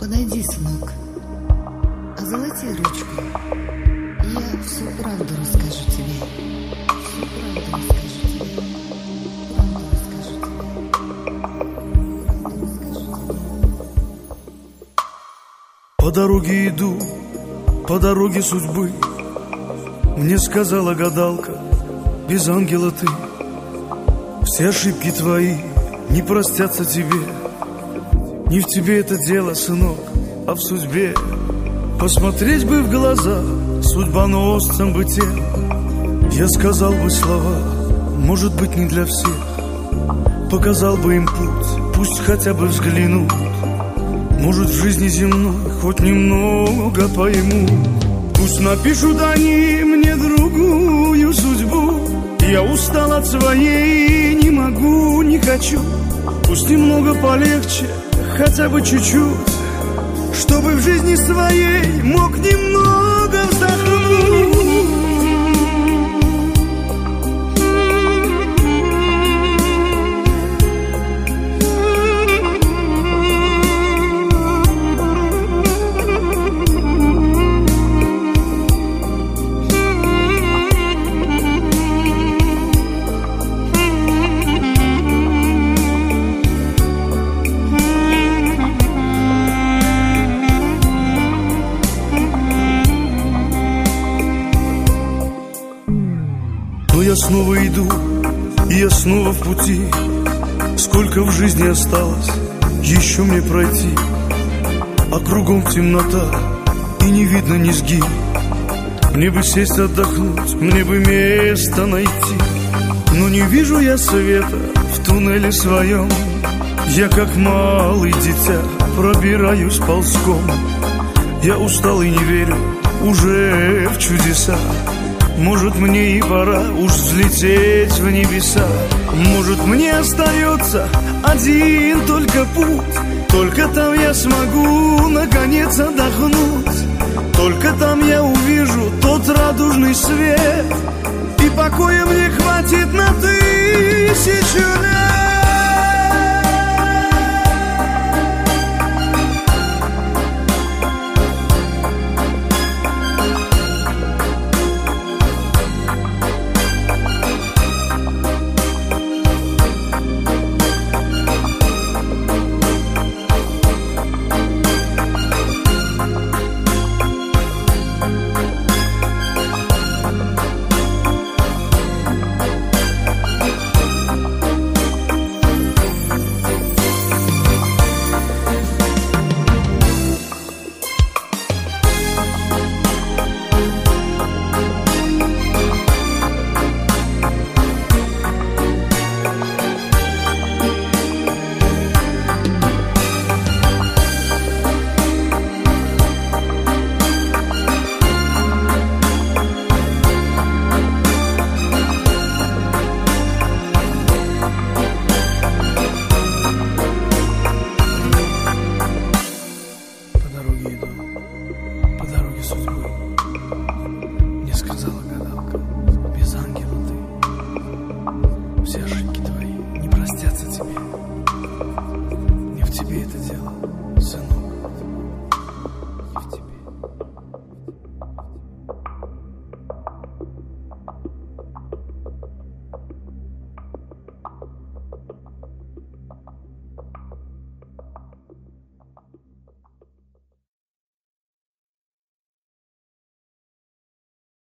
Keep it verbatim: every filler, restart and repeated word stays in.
Подойди, сынок, озолоти ручку, и я всю правду расскажу тебе. Всю правду расскажу тебе. Правду расскажу тебе. Правду расскажу тебе. По дороге иду, по дороге судьбы. Мне сказала гадалка, без ангела ты. Все ошибки твои не простятся тебе. Не в тебе это дело, сынок, а в судьбе. Посмотреть бы в глаза судьбоносцам бы тем. Я сказал бы слова, может быть, не для всех. Показал бы им путь, пусть хотя бы взглянут. Может, в жизни земной хоть немного пойму. Пусть напишут они мне другую судьбу. Я устал от своей, не могу, не хочу. Пусть немного полегче, хотя бы чуть-чуть, чтобы в жизни своей мог немного вздохнуть. Но я снова иду, и я снова в пути. Сколько в жизни осталось еще мне пройти, а кругом темнота, и не видно низги. Мне бы сесть отдохнуть, мне бы место найти. Но не вижу я света в туннеле своем. Я как малый дитя пробираюсь ползком. Я устал и не верю уже в чудеса. Может, мне и пора уж взлететь в небеса. Может, мне остается один только путь. Только там я смогу наконец отдохнуть. Только там я увижу тот радужный свет, и покоя мне хватит на тысячу лет. По дороге судьбы. Мне сказала гадалка, без ангела ты. Все